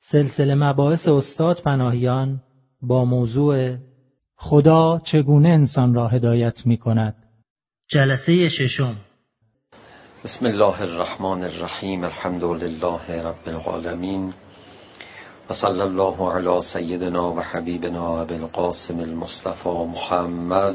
سلسله مباحث استاد پناهیان با موضوع خدا چگونه انسان را هدایت می کند. جلسه ششم. بسم الله الرحمن الرحیم. الحمد لله رب العالمین و صلی الله علی سیدنا و حبیبنا ابی القاسم المصطفى محمد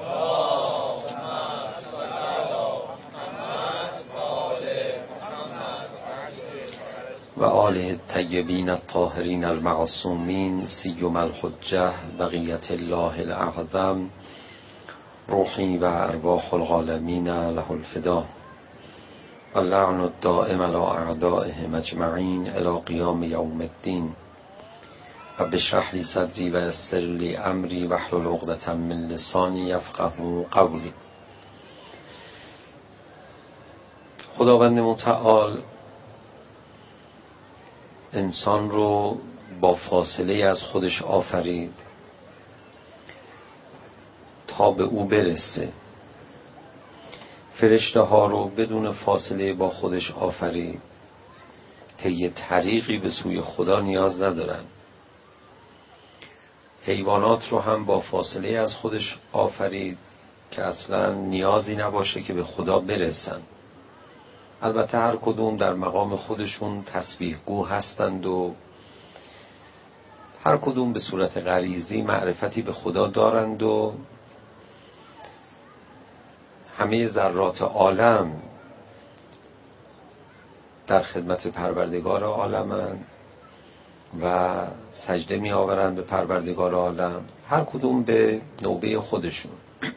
و آله الطیبین الطاهرین المعصومین سیما الحجة بقیة الله الاعظم روحی و ارواح العالمین له الفدا و اللعن الدائم علی اعدائهم اجمعین الی قیام یوم الدین. رب اشرح لی صدری و یسر لی امری واحلل عقدة من لسانی یفقهوا قولی. خداوند متعال انسان رو با فاصله از خودش آفرید تا به او برسه. فرشته ها رو بدون فاصله با خودش آفرید، طی طریقی به سوی خدا نیاز ندارن. حیوانات رو هم با فاصله از خودش آفرید که اصلا نیازی نباشه که به خدا برسن. البته هر کدوم در مقام خودشون تسبیح گو هستند و هر کدوم به صورت غریزی معرفتی به خدا دارند و همه ذرات عالم در خدمت پروردگار عالمند و سجده می آورند به پروردگار عالم، هر کدوم به نوبه خودشون.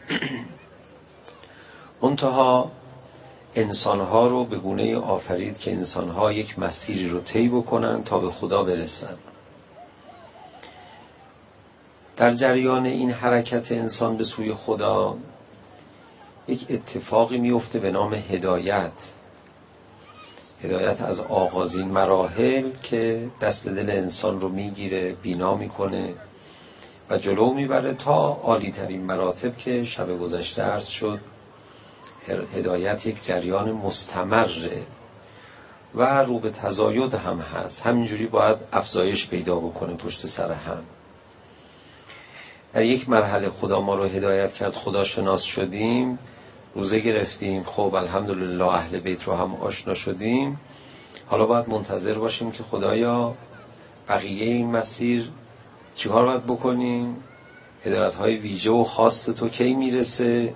منتها انسانها رو به گونه آفرید که انسانها یک مسیری رو طی بکنن تا به خدا برسن. در جریان این حرکت انسان به سوی خدا یک اتفاقی میفته به نام هدایت. هدایت از آغازین مراحل که دست دل انسان رو میگیره، بینا میکنه و جلو میبره تا عالی ترین مراتب که شب گذشته عرض شد. هدایت یک جریان مستمره و رو به تزاید هم هست، همینجوری باید افزایش پیدا بکنه پشت سر هم. در یک مرحله خدا ما رو هدایت کرد، خدا شناس شدیم، روزه گرفتیم، خب الحمدلله اهل بیت رو هم آشنا شدیم. حالا باید منتظر باشیم که خدایا بقیه این مسیر چیکار باید بکنیم، هدایت های ویژه و خاص تو کی میرسه.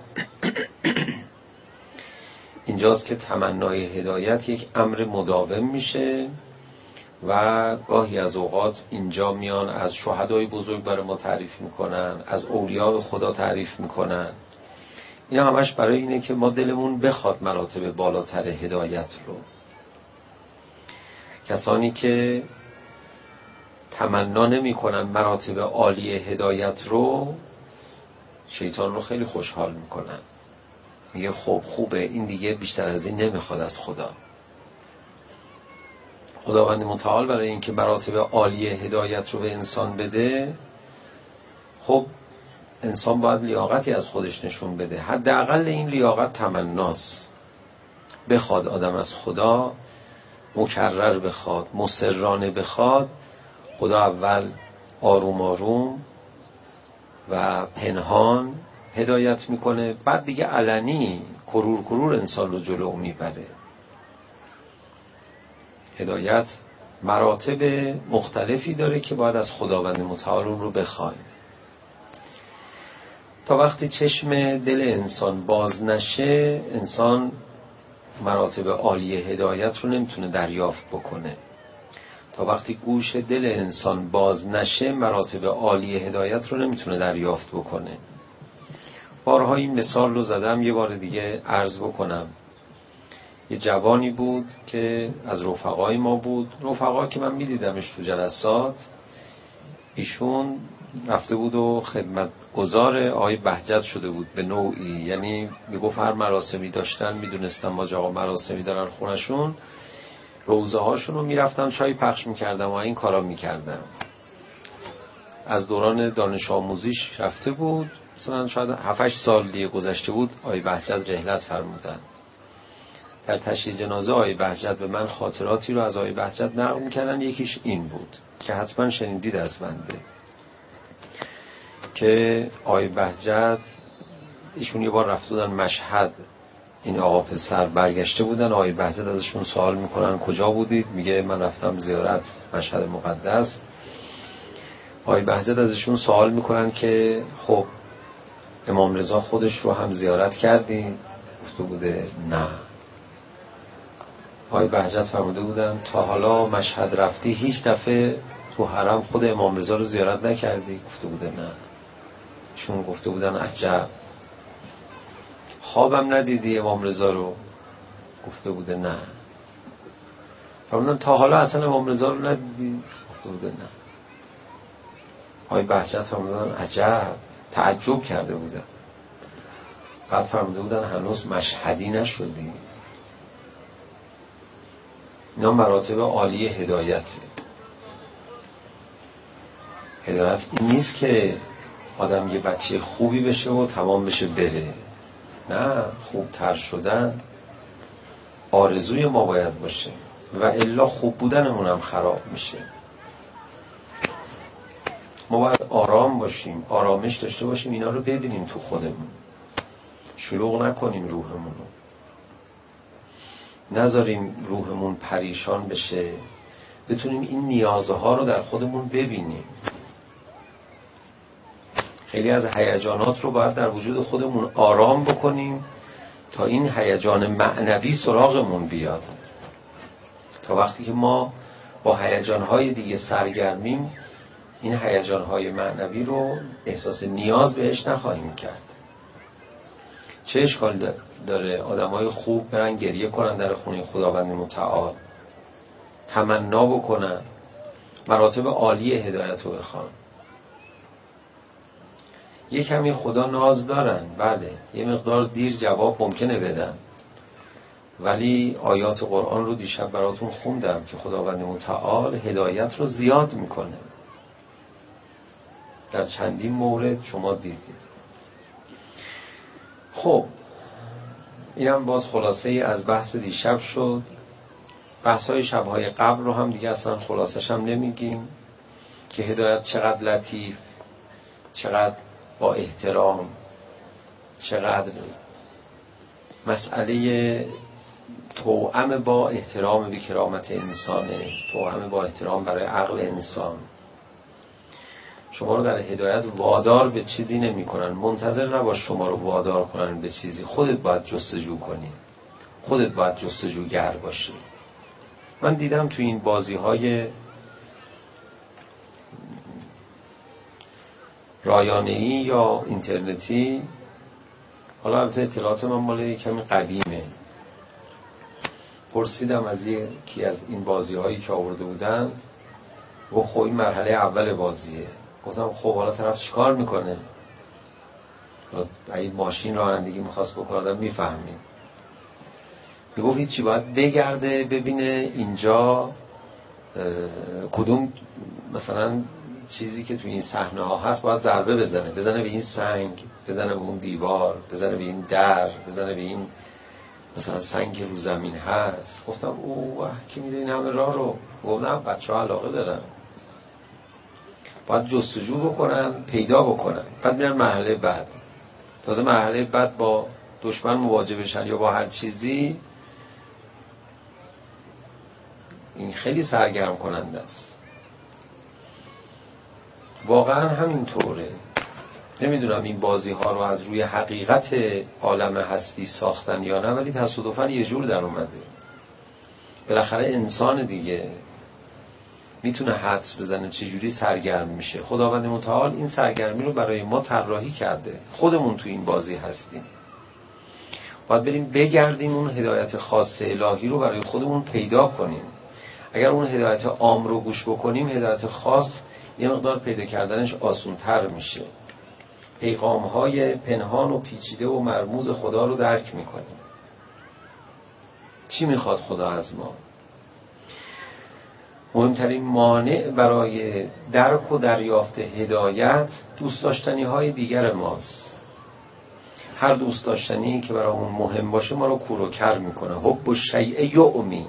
اینجاست که تمنای هدایت یک امر مداوم میشه و گاهی از اوقات اینجا میان از شهدای بزرگ برای ما تعریف میکنن، از اولیاء خدا تعریف میکنن. این همش برای اینه که ما دلمون بخواد مراتب بالاتر هدایت رو. کسانی که تمنا نمیکنن مراتب عالی هدایت رو، شیطان رو خیلی خوشحال میکنن، میگه خب خوبه، این دیگه بیشتر از این نمیخواد از خدا. خداوند متعال برای اینکه مراتب عالی هدایت رو به انسان بده، خب انسان باید لیاقتی از خودش نشون بده. حداقل این لیاقت تمناست. بخواد آدم از خدا، مکرر بخواد، مصرانه بخواد، خدا اول آروم آروم و پنهان هدایت میکنه، بعد دیگه علنی کرور کرور انسان رو جلو میبره. هدایت مراتب مختلفی داره که باید از خداوند متعال اون رو بخوایم. تا وقتی چشم دل انسان باز نشه، انسان مراتب عالی هدایت رو نمیتونه دریافت بکنه. تا وقتی گوش دل انسان باز نشه، مراتب عالی هدایت رو نمیتونه دریافت بکنه. بارها این مثال رو زدم، یه بار دیگه عرض بکنم. یه جوانی بود که از رفقای ما بود، رفقا که من میدیدمش تو جلسات. ایشون رفته بود و خدمتگزار آقای بهجت شده بود به نوعی، یعنی میگفت هر مراسمی داشتن، میدونستم ما آقا مراسمی دارن خونشون، روزه هاشون رو میرفتم چای پخش میکردم و این کارا میکردم. از دوران دانش آموزیش رفته بود، مثلا شاید 7-8 سال دیگه گذشته بود، آقای بهجت رحلت فرمودن. در تشییع جنازه آقای بهجت به من خاطراتی رو از آقای بهجت نقل می‌کردن. یکیش این بود که حتما شنیدید از بنده، که آقای بهجت ایشون یه بار رفته بودن مشهد، این آقا پسر برگشته بودن، آقای بهجت ازشون سوال میکنن کجا بودید؟ میگه من رفتم زیارت مشهد مقدس. آقای بهجت ازشون سوال میکنن که خب امام رضا خودش رو هم زیارت کردی؟ گفته بوده نه. آقای بهجت فرموده بودن تا حالا مشهد رفتی هیچ دفعه تو حرم خود امام رضا رو زیارت نکردی؟ گفته بوده نه. شون گفته بودن عجب. خوابم ندیدی امام رضا رو؟ گفته بوده نه. فرمودن تا حالا اصلا امام رضا رو ندیدی؟ گفته بوده نه. آقای بهجت فرمودن عجب، تعجب کرده بودن. بعد فرموده بودن هنوز مشهدی نشدی. اینا مراتب عالی هدایته. هدایت این نیست که آدم یه بچه خوبی بشه و تمام بشه بره. نه، خوبتر شدن آرزوی ما باید باشه و الا خوب بودنمون هم خراب میشه. ما باید آرام باشیم، آرامش داشته باشیم، اینا رو ببینیم تو خودمون، شلوغ نکنیم روحمون رو، نذاریم روحمون پریشان بشه، بتونیم این نیازها رو در خودمون ببینیم. خیلی از هیجانات رو باید در وجود خودمون آرام بکنیم تا این هیجان معنوی سراغمون بیاد. تا وقتی که ما با هیجانهای دیگه سرگرمیم، این هیجانهای معنوی رو احساس نیاز بهش نخواهیم کرد. چه اشکال داره آدمای خوب برن گریه کنن در خونه خداوند متعال، تمنا بکنن، مراتب عالی هدایت رو بخوان. یه کمی خدا ناز دارن، بله، یه مقدار دیر جواب ممکنه بدن، ولی آیات قرآن رو دیشب براتون خوندم که خداوند متعال هدایت رو زیاد میکنه. در چندین مورد شما دیدید. خب اینم باز خلاصه ای از بحث دیشب شد. بحث‌های شب‌های قبل رو هم دیگه اصلا خلاصش هم نمیگیم که هدایت چقدر لطیف، چقدر با احترام، چقدر مسئله توأم با احترام به کرامت انسانه، توأم با احترام برای عقل انسان. شما رو در هدایت وادار به چیزی نمی کنن. منتظر نباش شما رو وادار کنن به چیزی. خودت باید جستجو کنی، خودت باید جستجوگر باشی. من دیدم تو این بازی‌های رایانه‌ای یا اینترنتی، حالا البته اطلاعات من مال کمی قدیمه، پرسیدم از یکی از این بازی‌هایی که آورده بودن، گفت خب این مرحله اول بازیه. گفتم خب حالا طرف چیکار میکنه؟ اگه ماشین رانندگی میخواست بکنه آدم میفهمید. میگفت هیچی، باید بگرده ببینه اینجا کدوم مثلا چیزی که توی این صحنه ها هست باید ضربه بزنه به این سنگ، بزنه به اون دیوار، بزنه به این در، بزنه به این مثلا سنگ رو زمین هست. گفتم اوه کی میده این همه راه رو؟ گفتم بچه‌ها علاقه دارن، باید جستجو بکنن، پیدا بکنن، بعد میرن مرحله بعد. تازه مرحله بعد با دشمن مواجه بشن یا با هر چیزی، این خیلی سرگرم کننده است. واقعا همینطوره. نمیدونم این بازی ها رو از روی حقیقت عالم هستی ساختن یا نه، ولی تصادفاً یه جور در اومده. بالاخره انسان دیگه میتونه حدس بزنه چجوری سرگرم میشه. خداوند متعال این سرگرمی رو برای ما طراحی کرده. خودمون تو این بازی هستیم. باید بریم بگردیم اون هدایت خاص الهی رو برای خودمون پیدا کنیم. اگر اون هدایت عام رو گوش بکنیم، هدایت خاص یه مقدار پیدا کردنش آسان‌تر میشه. پیغام‌های پنهان و پیچیده و مرموز خدا رو درک میکنیم. چی میخواد خدا از ما؟ مهمترین مانع برای درک و دریافت هدایت دوست داشتنی های دیگر ماست. هر دوست داشتنی که برامون مهم باشه ما رو کور و کر میکنه. حب الشیء یعمی.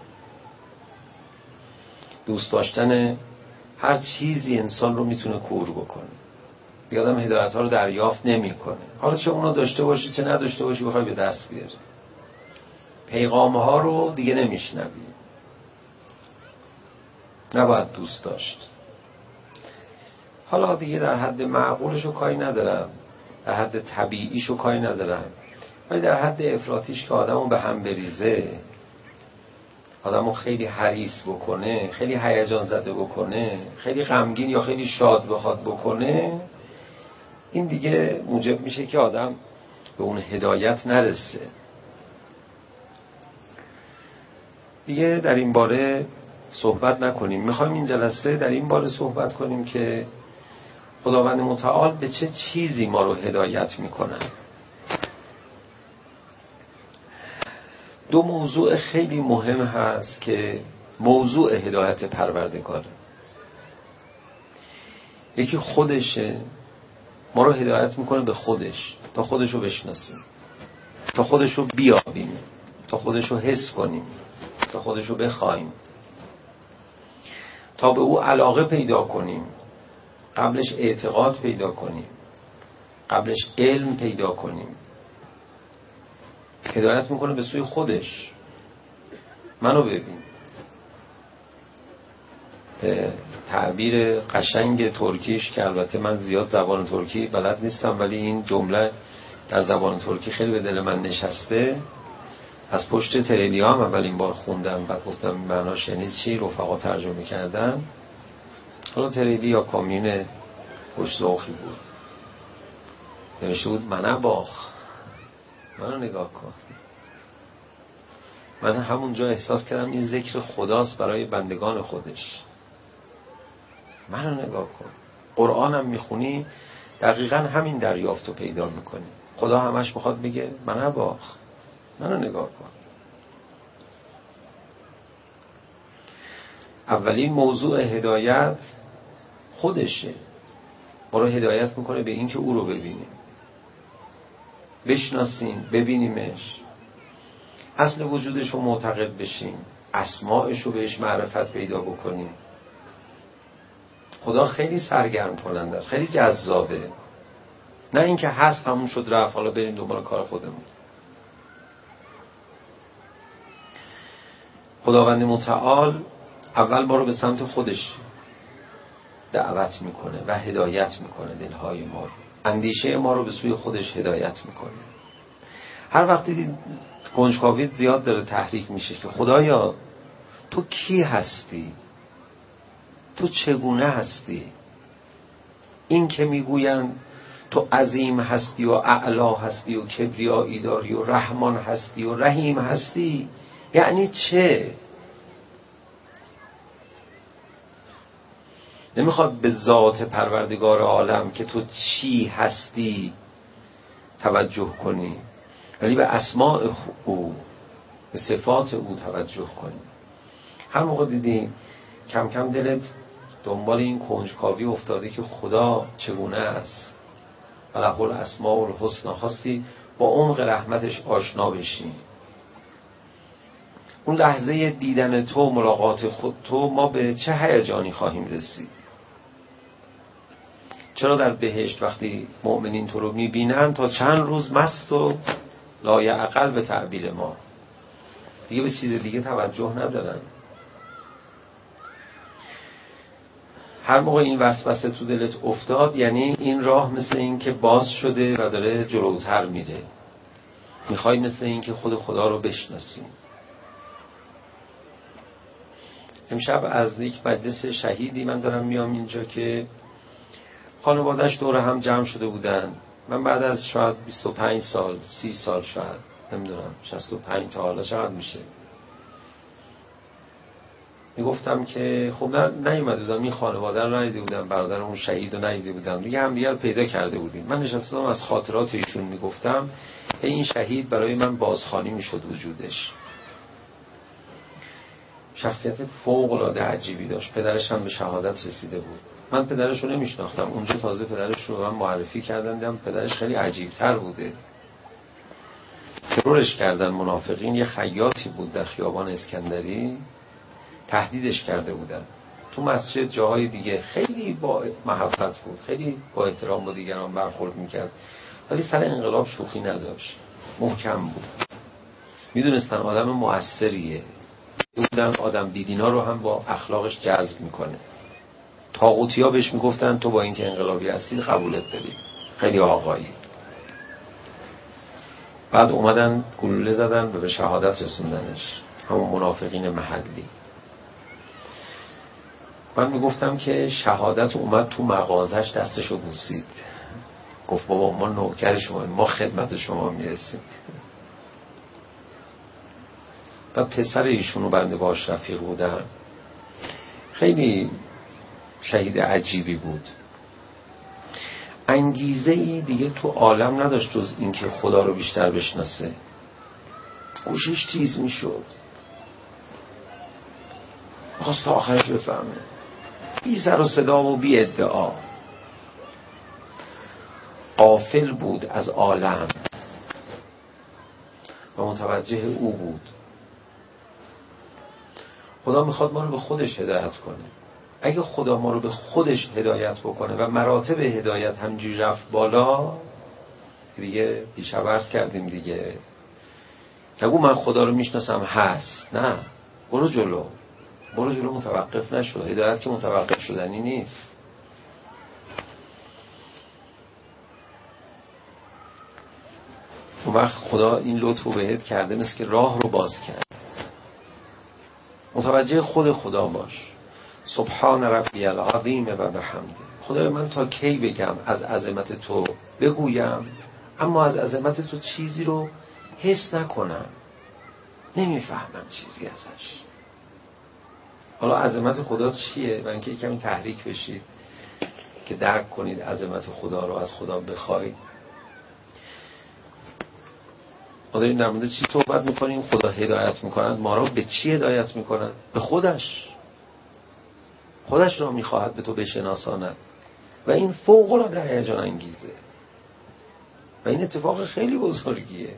دوست داشتن هر چیزی انسان رو میتونه کور بکنه. دیگه آدم هدایت ها رو دریافت نمیکنه. حالا چه اونو داشته باشی چه نداشته باشی بخوای به دست بیاری. پیغام ها رو دیگه نمیشنوی. نباید دوست داشت. حالا دیگه در حد معقولشو کاری ندارم، در حد طبیعیشو کاری ندارم، ولی در حد افراطیش که آدمو به هم بریزه، آدمو خیلی حریص بکنه، خیلی هیجان زده بکنه، خیلی غمگین یا خیلی شاد بخواد بکنه، این دیگه موجب میشه که آدم به اون هدایت نرسه. دیگه در این باره صحبت نکنیم. میخوایم این جلسه در این باره صحبت کنیم که خداوند متعال به چه چیزی ما رو هدایت میکنه. دو موضوع خیلی مهم هست که موضوع هدایت پروردگاره. یکی خودشه، ما رو هدایت میکنه به خودش، تا خودش رو بشناسیم، تا خودش رو بیابیم، تا خودش رو حس کنیم، تا خودش رو بخوایم، تا به او علاقه پیدا کنیم، قبلش اعتقاد پیدا کنیم، قبلش علم پیدا کنیم. هدایت میکنه به سوی خودش. منو ببین. به تعبیر قشنگ ترکیش که البته من زیاد زبان ترکی بلد نیستم، ولی این جمله در زبان ترکی خیلی به دل من نشسته. از پشت تریلیا هم اولین بار خوندم، بعد گفتم معناش یعنی چی، رفقا ترجمه کردن. حالا تریلی یا کامیون خوش‌ذوقی بود، نوشته بود منه باخ، منو نگاه کن. من همونجا احساس کردم این ذکر خداست برای بندگان خودش. منو نگاه کن. قرآنم میخونی دقیقا همین دریافتو پیدا میکنی. خدا همش میخواد بگه منه باخ، منو نگاه کن. اولین موضوع هدایت خودشه. ما رو هدایت میکنه به این که او رو ببینیم، بشناسیم، ببینیمش، اصل وجودش رو معتقد بشیم، اسماءش رو بهش معرفت پیدا بکنیم. خدا خیلی سرگرم کننده است، خیلی جذابه. نه اینکه هست همون شد رفت حالا بریم دنبال کار خودمون. خداوند متعال اول ما رو به سمت خودش دعوت میکنه و هدایت میکنه دلهای ما رو، اندیشه ما رو به سوی خودش هدایت میکنه. هر وقتی دید کنجکاوی زیاد داره تحریک میشه که خدایا تو کی هستی، تو چگونه هستی. این که میگویند تو عظیم هستی و اعلا هستی و کبریایی داری و رحمان هستی و رحیم هستی، یعنی چه؟ نمیخواد به ذات پروردگار عالم که تو چی هستی توجه کنی، ولی به اسماء او، به صفات او توجه کنی. هر موقع دیدی کم کم دلت دنبال این کنجکاوی افتاده که خدا چگونه است و له الاسماء الحسنی، خواستی با عمق رحمتش آشنا بشی، اون لحظه دیدن تو، ملاقات خود تو، ما به چه هیجانی خواهیم رسید. چرا در بهشت وقتی مؤمنین تو رو میبینن تا چند روز مست و لایعقل به تعبیر ما، دیگه به چیز دیگه توجه ندارن. هر موقع این وسوسه تو دلت افتاد یعنی این راه مثل این که باز شده و داره جلوتر میره. میخوای مثل این که خود خدا رو بشناسی. امشب از یک مجلس شهیدی من دارم میام اینجا که خانواده‌اش دور هم جمع شده بودن. من بعد از شاید 25 سال 30 سال شاید نمیدونم 65 تا حالا چقدر میشه، میگفتم که خب نیومده بودم این خانواده رو ندیده بودم، برادر اون شهید رو ندیده بودم، دیگه هم دیگه رو پیدا کرده بودیم. من نشستم از خاطرات ایشون میگفتم. این شهید برای من بازخوانی میشد وجودش. شخصیت فوق العاده عجیبی داشت. پدرش هم به شهادت رسیده بود. من پدرش رو نمیشناختم. اونجا تازه پدرش رو من معرفی کردن، دیدم پدرش خیلی عجیب‌تر بوده. ترورش کردن منافقین. یه خیاطی بود در خیابان اسکندری، تهدیدش کرده بودن. تو مسجد جاهای دیگه خیلی با محبت بود، خیلی با احترام با دیگران برخورد میکرد، ولی سر انقلاب شوخی نداشت، محکم بود. میدونستن آدم مؤثریه، بودن آدم بیدینا رو هم با اخلاقش جذب میکنه. طاغوتیا بهش میگفتن تو با اینکه انقلابی هستی قبولت بدیم، خیلی آقایی. بعد اومدن گلوله زدن و به شهادت رسوندنش، همون منافقین محلی. من میگفتم که شهادت اومد تو مغازش دستشو بوسید، گفت بابا ما نوکر شما، ما خدمت شما میرسیم. بعد پسر ایشونو بنده باش رفیق بودم، خیلی شهید عجیبی بود. انگیزه‌ای دیگه تو عالم نداشت جز اینکه خدا رو بیشتر بشناسه. گوشش تیز میشد، خواست تا آخرش بفهمه، بی سر و صدا و بی ادعا. غافل بود از عالم و متوجه او بود. خدا میخواد ما رو به خودش هدایت کنه. اگه خدا ما رو به خودش هدایت بکنه و مراتب هدایت همینجوری رفت بالا، دیگه دیشب عرض کردیم دیگه، نگو من خدا رو میشناسم هست، نه، برو جلو، برو جلو، متوقف نشو. هدایت که متوقف شدنی نیست. اون وقت خدا این لطف رو بهت کرده، مثل که راه رو باز کرد. متوجه خود خدا باش. سبحان ربی العظیم و بحمده. خدای من تا کی بگم از عظمت تو بگویم، اما از عظمت تو چیزی رو حس نکنم، نمیفهمم چیزی ازش. حالا عظمت خدا چیه؟ من که کمی تحریک بشید که درک کنید عظمت خدا رو، از خدا بخواید. ما داریم در مورد چی صحبت میکنیم؟ خدا هدایت میکند ما رو به چی هدایت میکند؟ به خودش. خودش را میخواهد به تو بشناساند و این فوق العاده هیجان انگیزه و این اتفاق خیلی بزرگیه،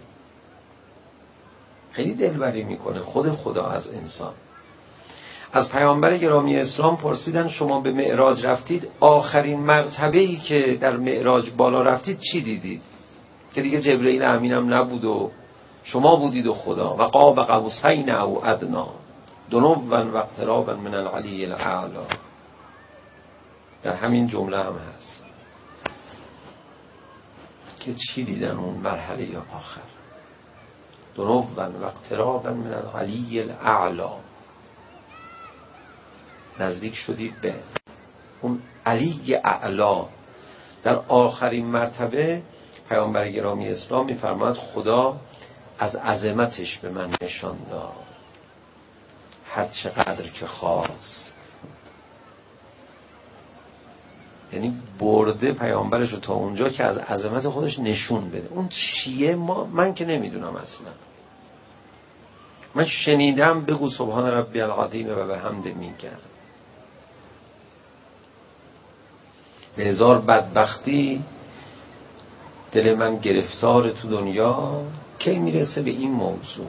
خیلی دلبری میکنه خود خدا از انسان. از پیامبر گرامی اسلام پرسیدن شما به معراج رفتید، آخرین مرتبه‌ای که در معراج بالا رفتید چی دیدید؟ که دیگه جبرئیل امینم نبود و شما بودید و خدا. و قاب قوسین او ادنی دنوا و اقترابا من العلی الاعلی. در همین جمله هم هست که چی دیدن اون مرحله یا آخر. دنوا و اقترابا من العلی الاعلی، نزدیک شدید به اون علی اعلا. در آخرین مرتبه پیامبر گرامی اسلام میفرماید خدا از عظمتش به من نشان داد هر چقدر که خواست. یعنی برده پیامبرش رو تا اونجا که از عظمت خودش نشون بده. اون چیه من که نمیدونم اصلا. من شنیدم بگو سبحان ربی العظیم و بحمده میگن. به هزار بدبختی دل من گرفتار تو دنیا کی میرسه به این موضوع.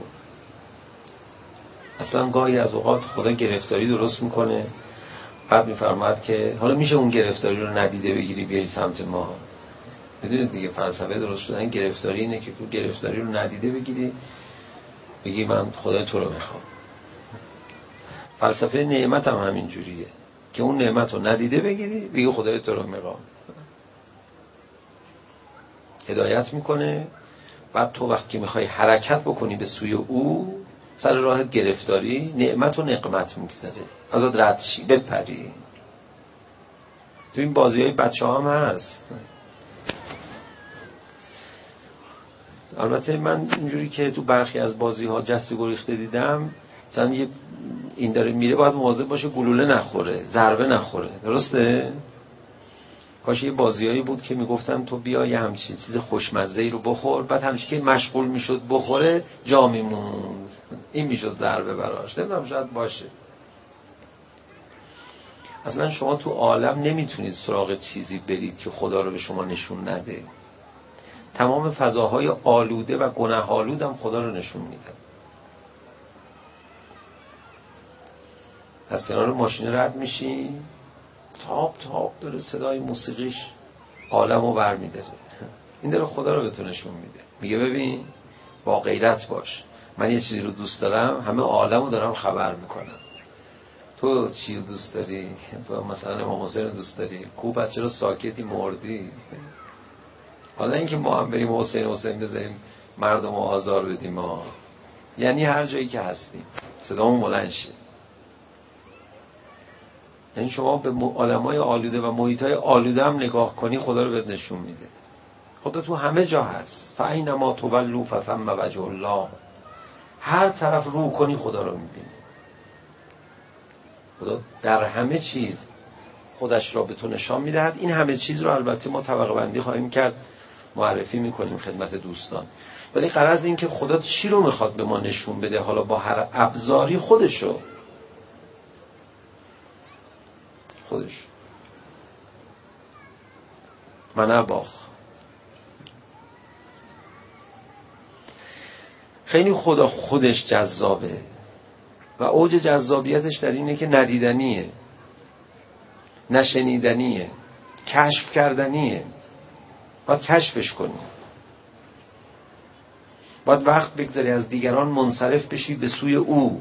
اصلا گاهی از اوقات خدا گرفتاری درست میکنه، بعد میفرماید که حالا میشه اون گرفتاری رو ندیده بگیری بیای سمت ما. میدونید دیگه فلسفه درست شدن گرفتاری اینه که تو گرفتاری رو ندیده بگیری، بگی من خدا تو رو میخوام. فلسفه نعمت هم همین جوریه که اون نعمت رو ندیده بگیری بگی خدای تو رو میخوام. هدایت میکنه، بعد تو وقتی میخوای حرکت بکنی به سوی او، سر راهت گرفتاری، نعمت و نقمت میگذره، ازت رد شی بپری. تو این بازی های بچه هم هست. البته من اینجوری که تو برخی از بازی ها جسته گریخته دیدم، مثلا یه این داره میره باید مواظب باشه گلوله نخوره، ضربه نخوره، درسته؟ کاش یه بازیایی بود که میگفتن تو بیا یه همچین چیز خوشمزه‌ای رو بخور، بعد همیشه که مشغول میشد بخوره جا میموند، این میشد ضربه براش. نمیدونم شاید باشه. اصلا شما تو عالم نمیتونید سراغ چیزی برید که خدا رو به شما نشون نده. تمام فضاهای آلوده و گناه آلود هم خدا رو نشون میده. از کنار ماشین رد میشی، تاپ تاپ داره صدای موسیقیش عالم رو برمیداره. این داره خدا رو به تو نشون میده، میگه ببین با غیرت باش، من یه چیزی رو دوست دارم، همه عالم رو دارم خبر میکنم. تو چی رو دوست داری؟ تو مثلا امام حسین رو دوست داری؟ کو بچه رو ساکتی مردی؟ حالا اینکه ما هم بریم حسین بزنیم مردم رو آزار بدیم ما، یعنی هر جایی که هستیم صدامون بلند شه. یعنی شما به عالمای آلوده و محیطای آلوده هم نگاه کنی، خدا رو بهت نشون میده. خدا تو همه جا هست. فاینما تولوا فثم وجه الله. هر طرف رو کنی خدا رو میبینی. خدا در همه چیز خودش را به تو نشان میدهد. این همه چیز رو البته ما طبقه بندی خواهیم کرد، معرفی میکنیم خدمت دوستان. ولی غرض این که خدا چی رو میخواد به ما نشون بده، حالا با هر ابزاری خودش من باخ. خیلی خدا خودش جذابه و اوج جذابیتش در اینه که ندیدنیه، نشنیدنیه، کشف کردنیه. باید کشفش کنی، باید وقت بگذاری از دیگران منصرف بشی به سوی او.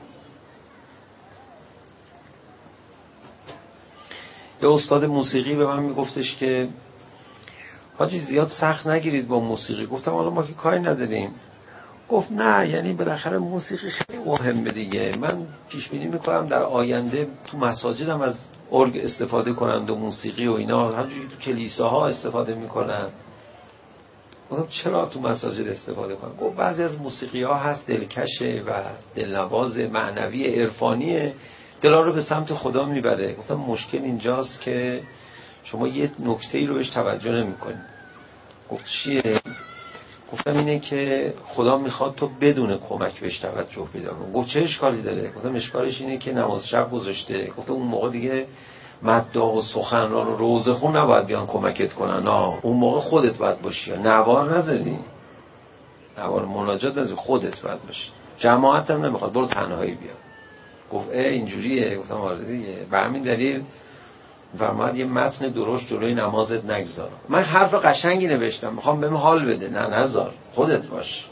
یه استاد موسیقی به من میگفتش که حاجی زیاد سخت نگیرید با موسیقی. گفتم حالا ما که کاری نداریم. گفت نه، یعنی بالاخره موسیقی خیلی مهمه دیگه. من پیش بینی میکنم در آینده تو مساجدم از ارگ استفاده کنند و موسیقی و اینا، همونجوری تو کلیساها استفاده میکنن. گفتم چرا تو مساجد استفاده کنن؟ گفت بعضی از موسیقی ها هست دلکشه و دلنواز، معنوی، عرفانیه، دلا رو به سمت خدا میبره. گفتم مشکل اینجاست که شما یه نکته‌ای رو بهش توجه نمی‌کنی. گفت چیه؟ گفتم اینه که خدا میخواد تو بدون کمک بهش توجه پیدا کنی. گفت چه اشکالی داره؟ گفتم اشکالش اینه که نماز شب گذاشته. گفتم اون موقع دیگه مداح و سخنران و روزه خون نباید بیان کمکت کنن، نه اون موقع خودت باید باشی، نوار نذاری، نوار مناجات نذاری، خودت باید باشی. جماعت هم نمیخواد، برو تنهایی بیا. گفت اینجوریه؟ گفتم آره دیگه. به همین دلیل فرمود یه متن درشت جلوی نمازت نگذار. من حرف قشنگی نوشتم، میخوام بهم حال بده. نه نذار، خودت باش.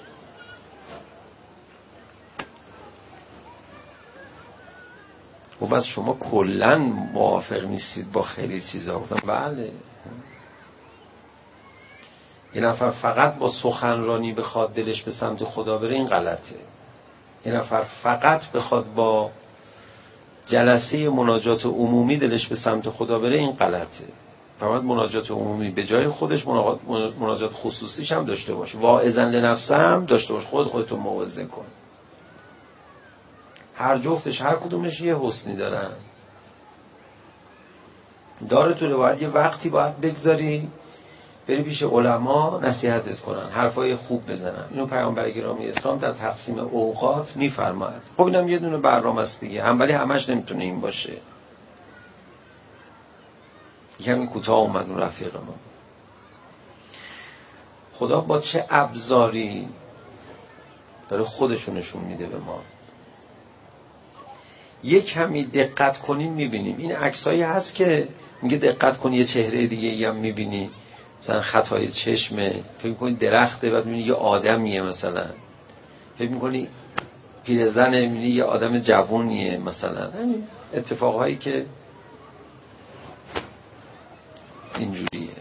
و بس شما کلن موافق نیستید با خیلی چیزا. گفتم بله. یه نفر فقط با سخنرانی بخواد دلش به سمت خدا بره، این غلطه. یه نفر فقط بخواد با جلسه مناجات عمومی دلش به سمت خدا بره، این غلطه. فقط مناجات عمومی به جای خودش مناجات خصوصیش هم داشته باشه. واعظاً لنفسه هم داشته باشه. خودتو موعظه کن. هر جفتش، هر کدومش یه حسنی دارن. داره باید یه وقتی باید بگذاری بری پیش علما نصیحتت کنن، حرفای خوب بزنن. اینو پیامبر گرامی اسلام در تقسیم اوقات میفرماید. خب اینم یه دونه برنامه است دیگه، ولی همش نمیتونه این باشه. کمی کوتاه اومد اون رفیق ما. خدا با چه ابزاری داره خودشو نشون میده به ما. یک کمی دقت کنین میبینیم. این عکسایی هست که میگه دقت کن یه چهره دیگه ای هم میبینی، مثلا خطای چشمه، فکر می‌کنی درخته بعد می‌بینی یه آدمیه، مثلا فکر می‌کنی پیرزنه می‌بینی یه آدم جوونیه، مثلا همین اتفاقهایی که اینجوریه.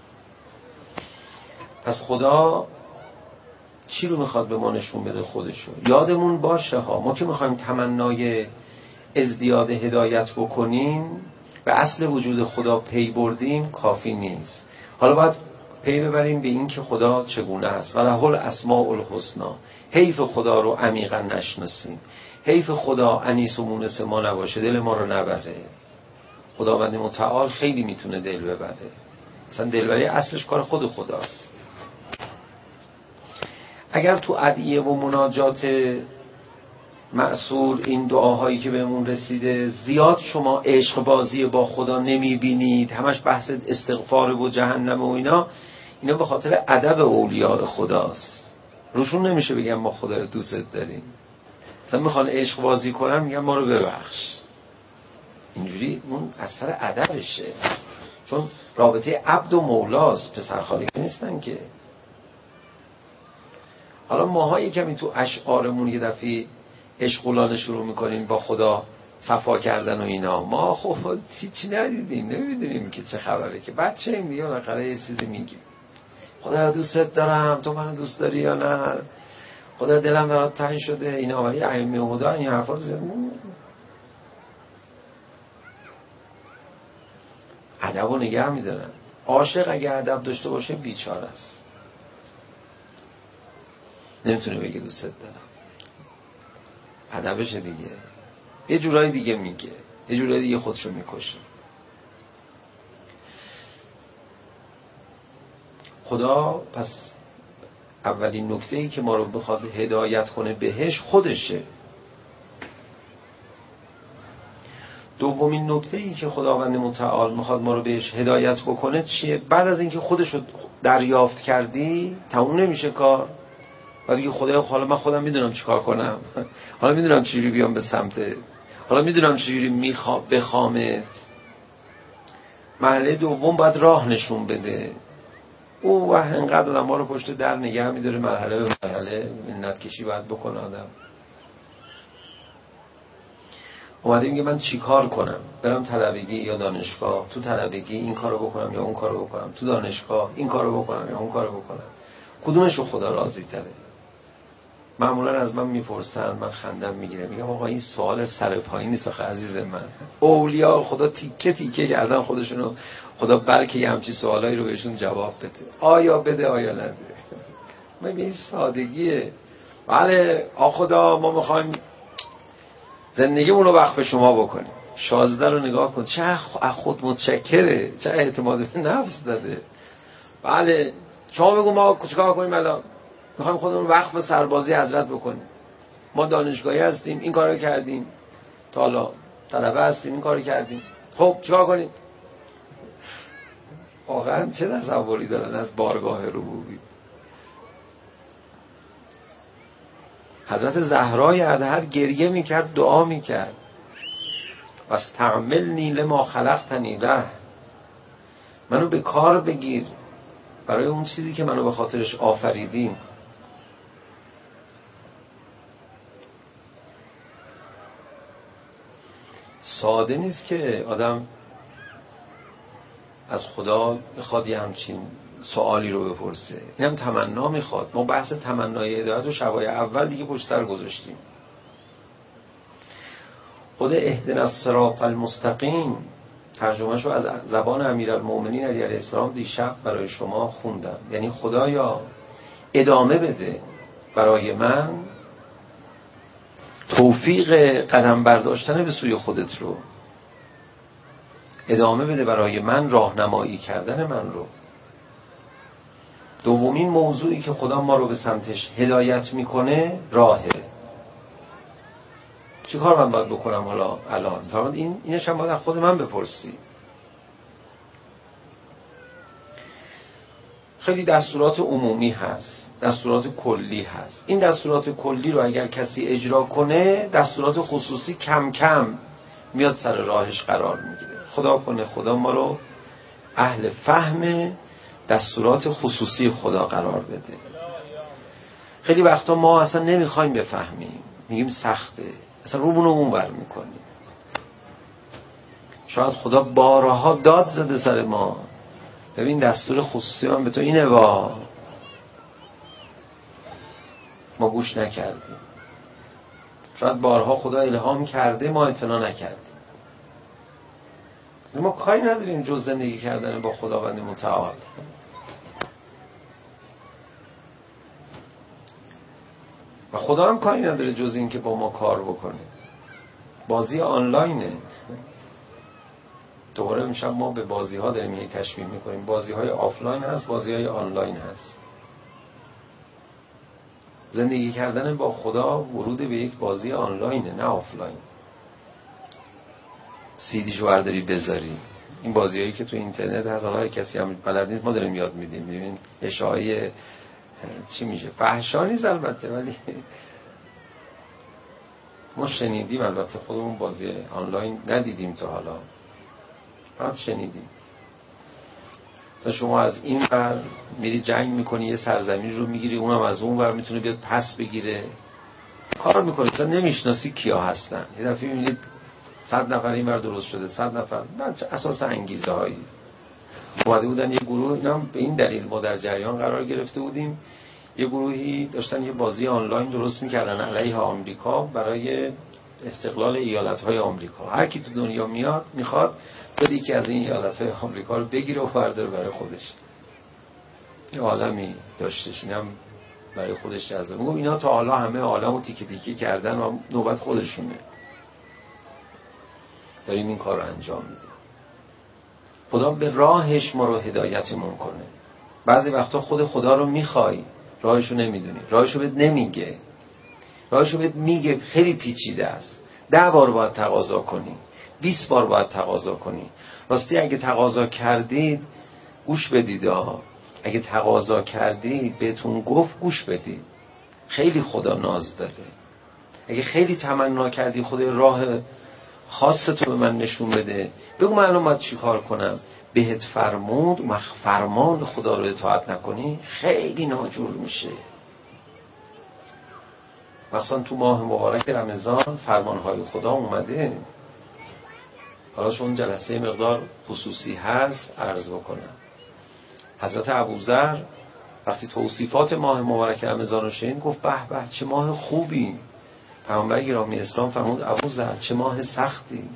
پس خدا چی رو میخواد به ما نشون بده؟ خودشو. یادمون باشه ها، ما که میخوایم تمنای ازدیاد هدایت بکنیم به اصل وجود خدا پی بردیم کافی نیست. حالا باید پی ببریم به این که خدا چگونه است. وله الاسماء الحسنی. حیف خدا رو عمیقا نشناسیم، حیف خدا انیس و مونس ما نباشه، دل ما رو نبره. خداوند متعال خیلی میتونه دل ببره. مثلا دلبری اصلش کار خود خداست. اگر تو ادعیه و مناجات مأثور این دعاهایی که بهمون رسیده زیاد شما عشق بازی با خدا نمیبینید، همش بحث استغفار و جهنم و اینا، اینا به خاطر ادب اولیاء خداست. روشون نمیشه بگم ما خدا رو دوست داریم. مثلا میخوان عشق بازی کنن میگن ما رو ببخش. اینجوری اون اثر ادبشه. چون رابطه عبد و مولاست، پسر خاله نیستن که. حالا ماها یکمی تو اشعارمون یه دفعه عشقولانه شروع میکنیم با خدا صفا کردن و اینا، ما خب چی ندیدیم، نمیدونیم که چه خبره، که بچه ایم دیگه، بالاخره یه چیزی میگیم. خدا دوستت دارم، تو منو دوست داری یا نه، خدا دلم برات تنگ شده، اینا. ولی ائمه هدا این حرفا رو ادب رو نگه میدارن. عاشق اگه ادب داشته باشه بیچاره است، نمیتونه بگه دوستت دارم. ادبشه دیگه. یه جورایی دیگه میگه، یه جورایی دیگه خودشو میکشه. خدا پس اولین نکته‌ای که ما رو بخواد هدایت کنه بهش خودشه. دومین نکته‌ای که خداوند متعال میخواد ما رو بهش هدایت بکنه چیه؟ بعد از اینکه خودش رو دریافت کردی تموم نمیشه کار. بعد دیگه خدایا حالا من خودم میدونم چیکار کنم، حالا میدونم چجوری بیام به سمتت، حالا میدونم چجوری بخوامت. مرحله دوم باید راه نشون بده. او و انقدر آدم ها رو پشت در نگه میداره، مرحله به مرحله منت کشی باید بکنه آدم. اومده میگه من چی کار کنم؟ برم طلبگی یا دانشگاه؟ تو طلبگی این کارو بکنم یا اون کارو بکنم؟ تو دانشگاه این کارو بکنم یا اون کارو بکنم؟ کدومش رو خدا راضی تره؟ معمولا از من میپرسن، من خندم میگیره، میگم آقا این سوال سر پایین نیست آخه عزیز من. اولیاء خدا تیکه تیکه کردن خودشونو، خدا بلکه یه همچین سوالایی رو بهشون جواب بده، آیا بده آیا نده. من این سادگیه. بله خدا ما میخوایم زندگیمون رو وقف شما بکنیم. شازده رو نگاه کن، چه خود متشکره، چه اعتماد به نفس داده. بله شما بگو ما چیکار کنیم الان؟ میخوایم خودمون وقف سربازی حضرت بکنیم. ما دانشگاهی هستیم، این کارو کردیم، تا حالا طلبه هستیم، این کارو کردیم، خب چیکار کنیم؟ واقعا چه تصوری دارن از بارگاه ربوبی؟ حضرت زهرای اطهر گریه میکرد، دعا میکرد، واستعملنی لما خلقتنی له، منو به کار بگیر برای اون چیزی که منو به خاطرش آفریدین. ساده نیست که آدم از خدا بخواد یه همچین سوالی رو بپرسه. این هم تمنا میخواد. ما بحث تمنای هدایت رو شبای اول دیگه پشت سر گذاشتیم. خود اهدنا الصراط المستقیم ترجمه شو از زبان امیرالمومنین علیه السلام دیشب برای شما خوندم. یعنی خدایا ادامه بده برای من توفیق قدم برداشتن به سوی خودت رو، ادامه بده برای من راهنمایی کردن من رو. دومین موضوعی که خدا ما رو به سمتش هدایت میکنه راهه. چی کار من باید بکنم حالا الان؟ فرمان اینش هم باید از خود من بپرسی. خیلی دستورات عمومی هست، دستورات کلی هست. این دستورات کلی رو اگر کسی اجرا کنه، دستورات خصوصی کم کم میاد سر راهش قرار میگیره. خدا کنه خدا ما رو اهل فهم دستورات خصوصی خدا قرار بده. خیلی وقتا ما اصلا نمیخوایم بفهمیم، میگیم سخته، اصلا رومون رو اونور میکنیم. شاید خدا بارها داد زده سر ما، ببین دستور خصوصی من به تو اینه، ما گوش نکردیم. شاید بارها خدا الهام کرده، ما اعتنا نکردیم. ما کاری نداریم جز زندگی کردن با خداوند متعال. و خدا هم کاری نداره جز این که با ما کار بکنه. بازی آنلاینه. دوباره امشب ما به بازی ها داریم یه تشبیه میکنیم. بازی های آفلاین هست، بازی های آنلاین هست. زندگی کردن با خدا ورود به یک بازی آنلاینه، نه آفلاین. سیدیشو برداری بذاری، این بازیایی که تو اینترنت هست، حالا کسی هم بلد نیست، ما داریم یاد میدیم. ببین اشاعه چی میشه، فحشا نیست البته، ولی ما شنیدیم، البته خودمون بازی آنلاین ندیدیم تا حالا، فقط شنیدیم. مثلا شما از این ور میری جنگ میکنی، یه سرزمین رو میگیری، اونم از اون ور میتونه بیاد پس بگیره، کار میکنی، مثلا نمیشناسی کیا هستن. یه دفعه میبینید 100 نفر این ور درست شده، 100 نفر، نه اساس انگیزه هایی اومده بودن. یه گروه، اینا به این دلیل ما در جریان قرار گرفته بودیم، یه گروهی داشتن یه بازی آنلاین درست میکردن علیه آمریکا برای استقلال ایالت‌های آمریکا. هر کی تو دنیا میاد میخواد بدی که از این ایالت‌های آمریکا رو بگیره و برداره برای خودش. یه عالمی داشتش، اینم برای خودش جذاب. میگم اینا تا حالا همه عالمو تیکه تیکه کردن و نوبت خودشونه. داریم این کار رو انجام میدیم. خدا به راهش ما رو هدایتمون کنه. بعضی وقتا خود خدا رو میخوای، راهشو نمیدونی، راهشو بهت نمیگه، راهشو بهت میگه خیلی پیچیده است. 10 بار باید تقاضا کنی، 20 بار باید تقاضا کنی. راستی اگه تقاضا کردید گوش بدید. اگه تقاضا کردید بهتون گفت گوش بدید. خیلی خدا ناز داره. اگه خیلی تمنا کردی خدا راه خاص تو به من نشون بده، بگو من الان باید چی کار کنم، بهت فرمود، فرمان خدا رو اطاعت نکنی خیلی ناجور میشه. مثلا تو ماه مبارک رمضان فرمانهای خدا اومده. حالا چون جلسه مقدار خصوصی هست عرض بکنم. حضرت ابوذر وقتی توصیفات ماه مبارک رمضان رو شنید گفت به به چه ماه خوبی. پیامبر گرامی اسلام فرمود ابوذر چه ماه سختی.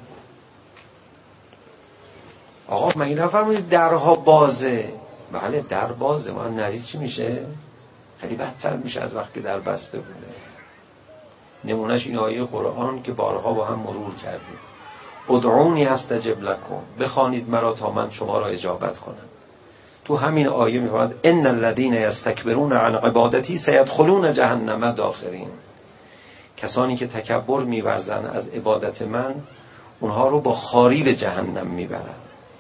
آقا مگه نفرمودید درها بازه؟ بله در بازه، ما نریز چی میشه؟ خیلی بدتر میشه از وقتی در بسته بوده. نمونهش این آیه قرآن که بارها با هم مرور کردیم. ادعونی استجب لکم، بخوانید مرا تا من شما را اجابت کنم. تو همین آیه میفرماد ان الذين یستکبرون عن عبادتی سیدخلون جهنم داخرین. کسانی که تکبر می‌ورزند از عبادت من اونها رو با خواری به جهنم میبرن.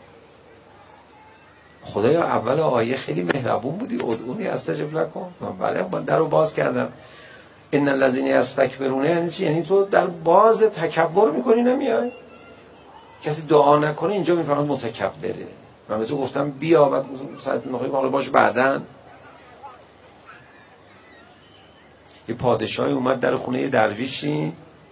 خدایا اول آیه خیلی مهربون بودی، ادعونی استجب لکم. بله من در رو باز کردم. ان الذين یستکبرون یعنی چی؟ یعنی تو در باز تکبر میکنی نمیای. کسی دعا نکنه اینجا میفهمد متکبره. من به تو گفتم بیا بعد ساعت میخوای کار باش بعدن. یه پادشاهی اومد در خونه درویشی،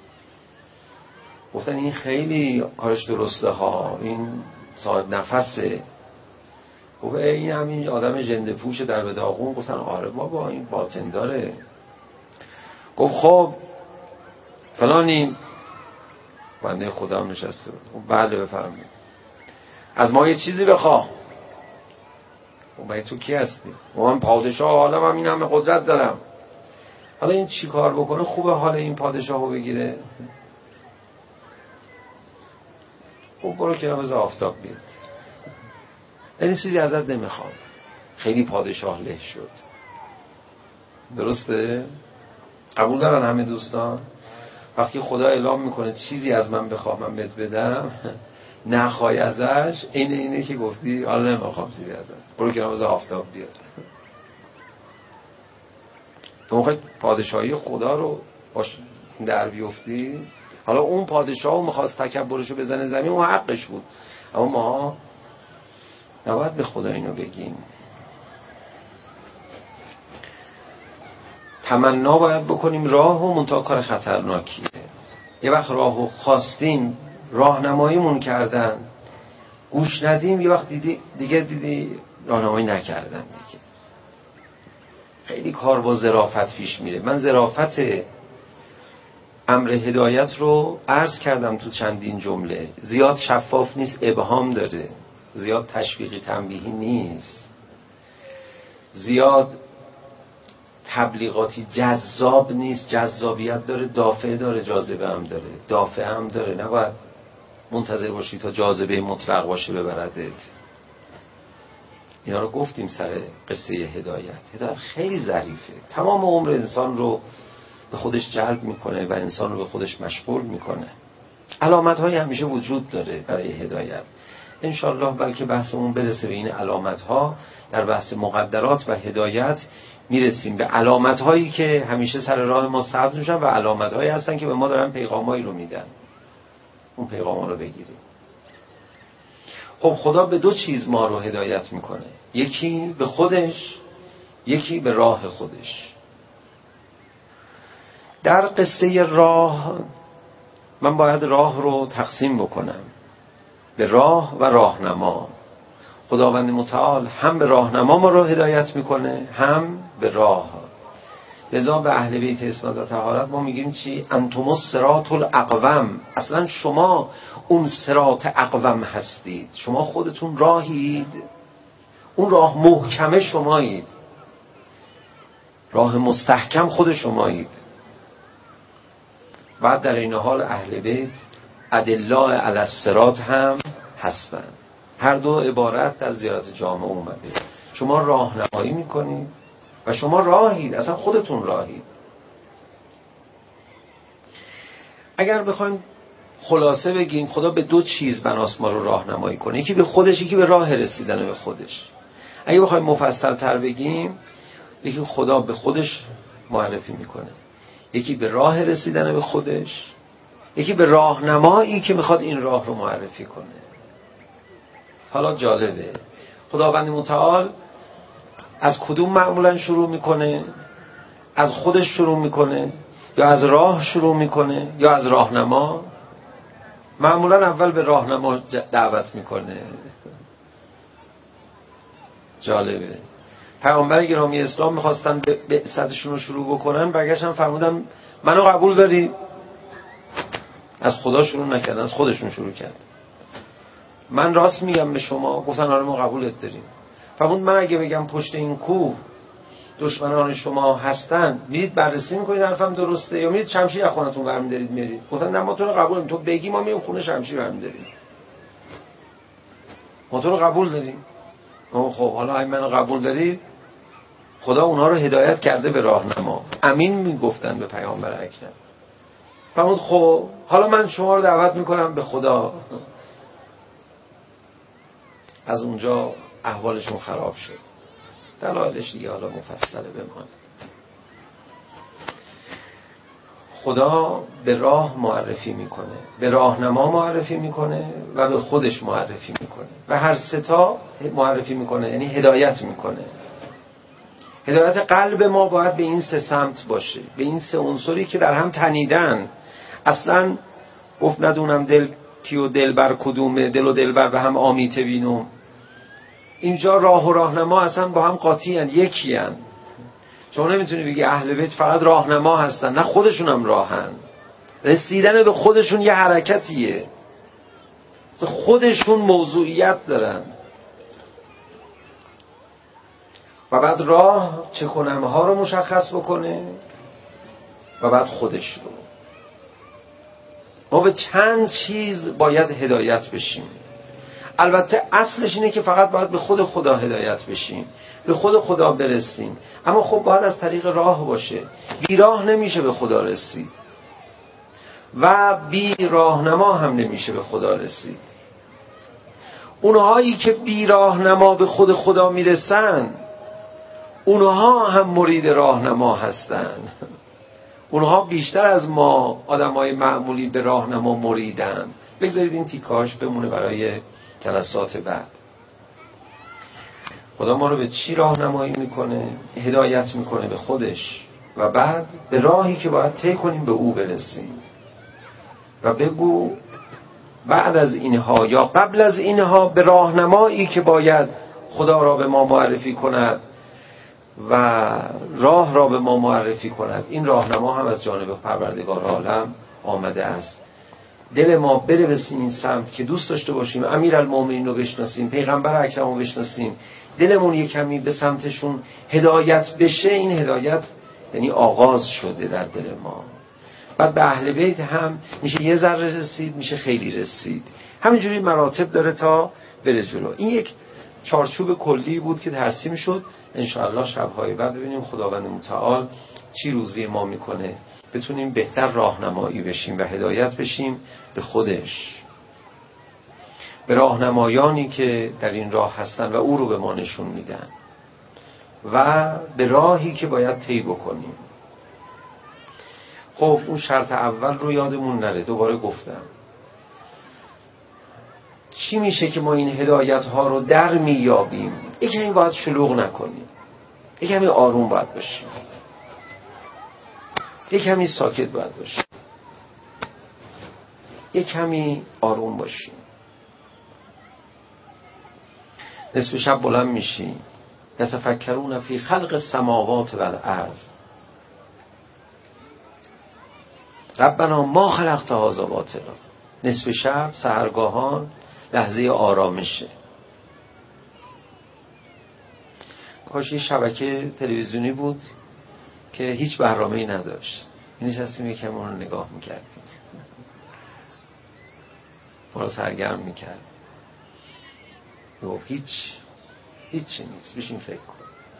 گفتن این خیلی کارش درسته ها، این صاحب نفسه. گفت این همین آدم ژنده پوش در به داغون. گفتن آره بابا این باطن داره. گفت خب فلانی بنده خدا هم نشسته بود. بله بفرمایید از ما یه چیزی بخواه. من تو کی هستی؟ من پادشاه عالم هم، این همه قدرت دارم. حالا این چی کار بکنه خوبه حالا این پادشاه رو بگیره؟ خب برو کنار بذار آفتاب بیاد. این چیزی ازت نمیخوام. خیلی پادشاه له شد. درسته؟ قبول دارن همه دوستان؟ وقتی خدا اعلام میکنه چیزی از من بخواه من بهت بدم، نخوای ازش، اینه که گفتی حالا نمیخوام چیزی ازت، برو کنار بذار آفتاب بیاد. تو میخوای پادشاهی خدا رو باش در بیفتی؟ حالا اون پادشاه میخواست تکبرشو بزنه زمین، اون حقش بود، اما ما نباید به خدا اینو بگیم. تمنا باید بکنیم راه و منتها کار خطرناکیه. یه وقت راهو خواستیم راهنماییمون کردن گوش ندیم، یه وقت دیدی راهنمایی نکردن دیگه. خیلی کار با ظرافت پیش میره. من ظرافت امر هدایت رو عرض کردم تو چندین جمله. زیاد شفاف نیست، ابهام داره. زیاد تشویقی تنبیهی نیست. زیاد تبلیغاتی جذاب نیست. جذابیت داره، دافعه داره، جاذبه هم داره. دافعه هم داره، نباید منتظر باشی تا جاذبه مطلق باشه ببردت. اینا رو گفتیم سر قصه هدایت. هدایت خیلی ظریفه، تمام عمر انسان رو به خودش جلب میکنه و انسان رو به خودش مشغول میکنه. علامت های همیشه وجود داره برای هدایت. انشالله بلکه بحثمون برسه به این علامت ها. در بحث مقدرات و هدایت میرسیم به علامت هایی که همیشه سر راه ما ثبت میشن و علامت هایی هستن که به ما دارن پیغامایی رو میدن، اون پیغام ها رو بگیریم. خب خدا به دو چیز ما رو هدایت میکنه، یکی به خودش، یکی به راه خودش. در قصه راه من باید راه رو تقسیم بکنم به راه و راهنما. خداوند متعال هم به راهنما ما رو هدایت میکنه هم به راه. لذا به اهل بیت اسمت و طهارت ما میگیم چی؟ انتم الصراط الاقوم. اصلا شما اون صراط اقوم هستید، شما خودتون راهید، اون راه محکمه شمایید، راه مستحکم خود شمایید. بعد در این حال اهل بیت ادله علی الصراط هم هستن. هر دو عبارت در زیارت جامع اومده. شما راهنمایی میکنید و شما راهید، اصلا خودتون راهید. اگر بخوایم خلاصه بگیم، خدا به دو چیز بناست ما رو راهنمایی کنه، یکی به خودش، یکی به راه رسیدن به خودش. اگه بخوایم مفصل تر بگیم، یکی خدا به خودش معرفی میکنه، یکی به راه رسیدن به خودش، یکی به راهنمایی که میخواد این راه رو معرفی کنه. حالا جالبه، خداوند متعال از کدوم معمولا شروع میکنه؟ از خودش شروع میکنه یا از راه شروع میکنه یا از راهنما؟ معمولا اول به راهنما دعوت میکنه. جالبه، پیامبر گرامی اسلام میخواستن بعثتشون رو شروع بکنن، برگشتن فرمودن منو قبول داری؟ از خدا شروع نکردن، از خودشون شروع کرد. من راست میگم به شما؟ گفتن آره ما قبولت داریم. فرمود من اگه بگم پشت این کوه دشمنان شما هستن، میرید بررسی میکنید حرفم درسته یا میرید شمشیر از خونتون برمی‌دارید میرید؟ گفتن نه ما تو رو قبول داریم، تو بگی ما میریم خونه شمشیر برمی‌داریم، ما تو رو قبول داریم. خب حالا اگه منو قبول دارید، خدا اونها رو هدایت کرده به راهنما. امین میگفتن به پیامبر اکرم. فرمود خب حالا من شما رو دعوت میکنم به خدا. از اونجا احوالشون خراب شد. دلایلش دیگه حالا مفصله بمانه. خدا به راه معرفی میکنه، به راهنما معرفی میکنه و به خودش معرفی میکنه و هر سه تا معرفی میکنه، یعنی هدایت میکنه. هدایت قلب ما باید به این سه سمت باشه، به این سه عنصری که در هم تنیدن. اصلا گفت ندونم دل کی و دل بر کدومه، دل و دل بر به هم آمیته بینم. اینجا راه و راهنما اصلا با هم قاطی ان، یکی ان. شما نمیتونی بگی اهل بیت فقط راهنما هستن، نه خودشون هم راهن. رسیدن به خودشون یه حرکتیه، خودشون موضوعیت دارن. و بعد راه چه کنمه ها رو مشخص بکنه و بعد خودش رو. ما به چند چیز باید هدایت بشیم. البته اصلش اینه که فقط باید به خود خدا هدایت بشیم، به خود خدا برسیم، اما خب باید از طریق راه باشه. بی راه نمیشه به خدا رسید و بی راهنما هم نمیشه به خدا رسید. اونهایی که بی راهنما به خود خدا میرسن، اونها هم مرید راهنما هستن. اونها بیشتر از ما آدمای معمولی به راهنما مریدن. بگذارید این تیکاش بمونه برای جلسات بعد. خدا ما رو به چی راهنمایی میکنه؟ هدایت میکنه به خودش و بعد به راهی که باید طی کنیم به او برسیم. و بگو بعد از اینها یا قبل از اینها به راهنمایی که باید خدا را به ما معرفی کند و راه را به ما معرفی کند، این راهنما هم از جانب پروردگار عالم آمده است. دل ما بره به این سمت که دوست داشته باشیم امیرالمومنین رو بشناسیم، پیغمبر اکرم رو بشناسیم، دلمون یک کمی به سمتشون هدایت بشه. این هدایت یعنی آغاز شده در دل ما. بعد به اهل بیت هم میشه یه ذره رسید، میشه خیلی رسید. همینجوری مراتب داره تا بره جلو. این یک چارچوب کلی بود که ترسیم شد. انشاءالله شب‌های بعد ببینیم خداوند متعال چی روزی ما میکنه، بتونیم بهتر راهنمایی بشیم و هدایت بشیم به خودش. به راهنمایانی که در این راه هستن و او رو به ما نشون میدن و به راهی که باید طی بکنیم. خب اون شرط اول رو یادمون نره، دوباره گفتم چی میشه که ما این هدایت ها رو در میابیم؟ یک کمی باید شلوغ نکنیم، یک کمی آروم باید باشیم، یک کمی ساکت باید باشیم، یک کمی آروم باشیم. نصف شب بلند میشی یتفکرون فی خلق السماوات و الارض ربنا ما خلقت هذا باطلا. نصف شب سحرگاهان لحظه آرامشه. کاش یه شبکه تلویزیونی بود که هیچ برنامه‌ای نداشت، نشستیم یکم اون رو نگاه میکردیم، ما رو سرگرم میکرد. هیچی نیست، بشین فکر کن.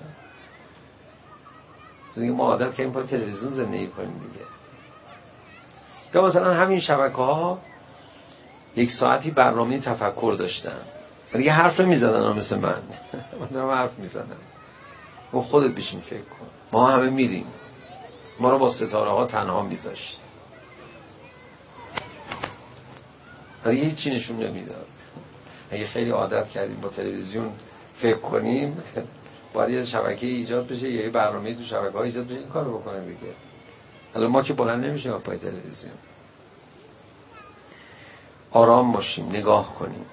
تو دیگه ما عادت کردیم پای تلویزیون زندگی کنیم دیگه. یا مثلا همین شبکه‌ها یک ساعتی برنامه تفکر داشتن و دیگه حرف نمیزدن مثل من دارم حرف میزنم. و خودت بشین فکر کن، ما همه میریم، ما رو با ستاره ها تنها میذاشت ولی هیچ چی نشون نمیداد. اگه خیلی عادت کردیم با تلویزیون فکر کنیم، باید یه شبکه ایجاد بشه، یه برنامه تو شبکه‌ها ایجاد بشه این کارو بکنه دیگه. حالا ما که بلند نمیشیم پای تلویزیون. آرام باشیم، نگاه کنیم،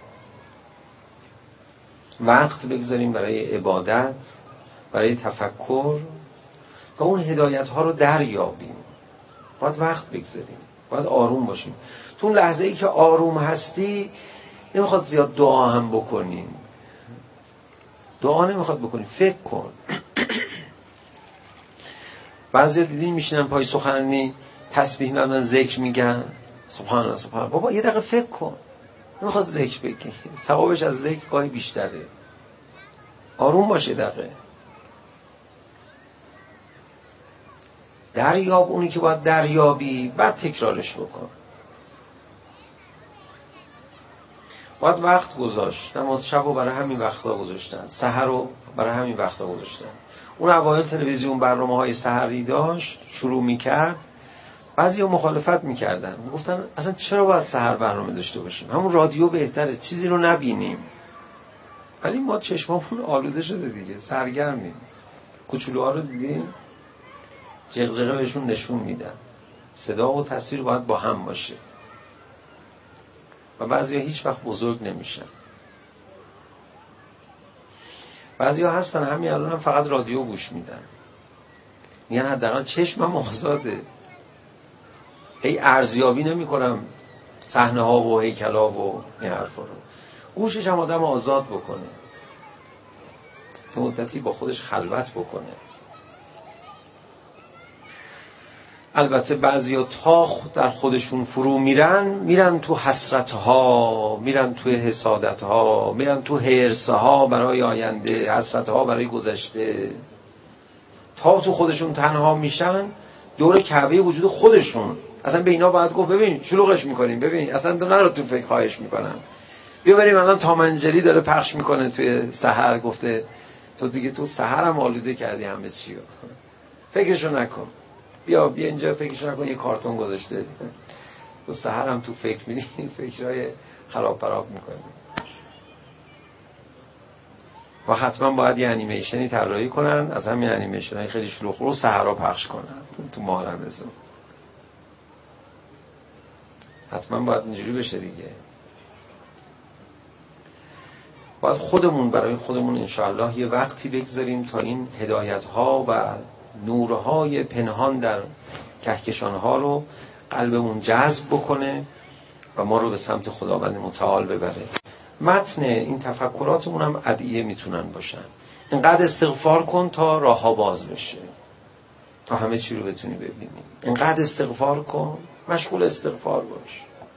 وقت بگذاریم برای عبادت، برای تفکر و اون هدایت ها رو دریابیم. باید وقت بگذاریم، باید آروم باشیم. تو اون لحظه ای که آروم هستی نمیخواد زیاد دعا هم بکنیم، دعا نمیخواد بکنیم، فکر کن. بعضی دیدین میشینن پای سخنرانی تسبیح می‌کنن، ذکر میگن، سبحان الله سبحان الله. بابا یه دقیقه فکر کن، نمیخواد ذکر بگی، ثوابش از ذکر گاهی بیشتره. آروم باشه، دقیقه دریاب اونی که باید دریابی، بعد تکرارش بکن. باید وقت گذاشت. نماز شب رو برای همین وقتا گذاشتن، سحر رو برای همین وقتا گذاشتن. اون اوایل تلویزیون برنامه‌های سحری داشت، شروع میکرد، بعضیا مخالفت میکردن، میگفتن اصلا چرا باید سحر برنامه داشته باشیم، همون رادیو بهتره، چیزی رو نبینیم. ولی ما چشممون آلوده شده دیگه، سرگرمیم. کوچولوها رو دیدین جغجغه بهشون نشون میدن، صدا و تصویر باید با هم باشه و بعضیا هیچ وقت بزرگ نمیشن. بعضیا هستن همین الان هم فقط رادیو گوش میدن، میگن حداقل چشمم آزاده، هی ارزیابی نمی کنم صحنه ها و هیکل ها و این حرفا رو. گوشش هم آدم آزاد بکنه، که مدتی با خودش خلوت بکنه. البته بعضیا تا در خودشون فرو میرن تو حسرت ها، میرن تو حسادت ها، میرن تو حرص ها برای آینده، حسرت ها برای گذشته. تا تو خودشون تنها میشن، دور کعبه وجود خودشون. اصلا به اینا باید گفت ببین شلوغش میکنیم، ببین اصلا نرو تو فکر، خواهش میکنم بیا بریم الان تامنجری داره پخش میکنه توی سحر، گفته تو دیگه تو سحر هم آلوده کردی همه چی رو، فکرشو نکن، بیا اینجا فکرشو نکن، یه کارتون گذاشته تو سحر هم تو فکر میری، فکرهای خراب پراب میکنی. و حتما باید یه انیمیشنی طراحی کنن، از همین انیمیشنای خیلی شلوغ رو سحرا پخش کنن تو ماه رمضان. حتما باید اینجوری بشه دیگه. باید خودمون برای خودمون انشاءالله یه وقتی بگذاریم تا این هدایت‌ها و نورهای پنهان در کهکشان‌ها رو قلبمون جذب بکنه و ما رو به سمت خداوند متعال ببره. متن این تفکراتمون هم ادعیه میتونن باشن. اینقدر استغفار کن تا راه‌ها باز بشه، تا همه چی رو بتونی ببینی. اینقدر استغفار کن، مشغول استغفار باش.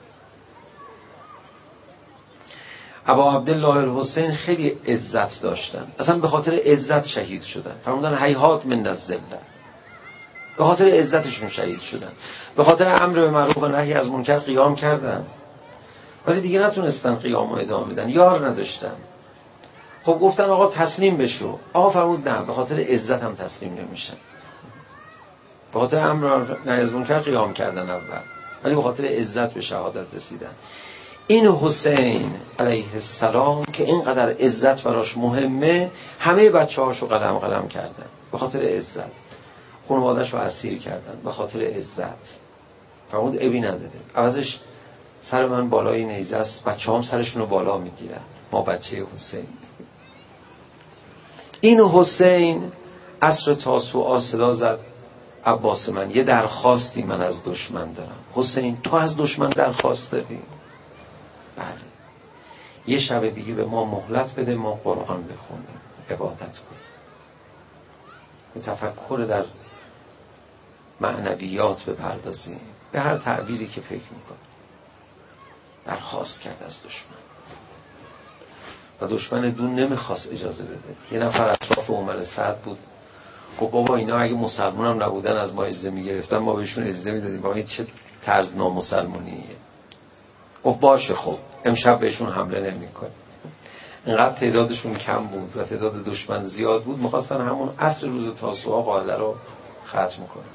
ابا عبدالله الحسین خیلی عزت داشتن، اصلا به خاطر عزت شهید شدن. فرمودن هیهات من الذلة، به خاطر عزتشون شهید شدن. به خاطر امر به معروف و نهی از منکر قیام کردن ولی دیگه نتونستن قیام رو ادامه بدن، یار نداشتن. خب گفتن آقا تسلیم بشو. آقا فرمود نه، به خاطر عزت هم تسلیم نمیشن. به خاطر امر نهی از منکر قیام کردن اول، ولی به خاطر عزت به شهادت رسیدن. این حسین علیه السلام که اینقدر عزت براش مهمه، همه بچه‌هاشو قلم کردن به خاطر عزت، خانواده‌شو اسیر کردن به خاطر عزت. فرمود ابی نداره، عوضش سر من بالای نیزه است، بچه‌هام سرشونو بالا میگیرن، ما بچه حسین. این حسین عصر تاسوعا صدا زد عباس من یه درخواستی من از دشمن دارم. حسین تو از دشمن درخواست داری؟ بله. یه شب دیگه به ما مهلت بده، ما قرآن بخونیم، عبادت کنیم، به تفکر در معنویات بپردازیم، به هر تعبیری که فکر میکنیم. درخواست کرد از دشمن و دشمن دون نمیخواست اجازه بده. یه نفر اطراف عمر سعد بود، گفت بابا اینا اگه مسلمان هم نبودن از ما اجازه میگرفتن، ما بهشون اجازه میدادیم. بابا این چه طرز نامسلمانیه؟ گفت باشه خب امشب بهشون حمله نمیکنیم. اینقدر تعدادشون کم بود و تعداد دشمن زیاد بود، میخواستن همون عصر روز تاسوعا قائله رو ختم کنن.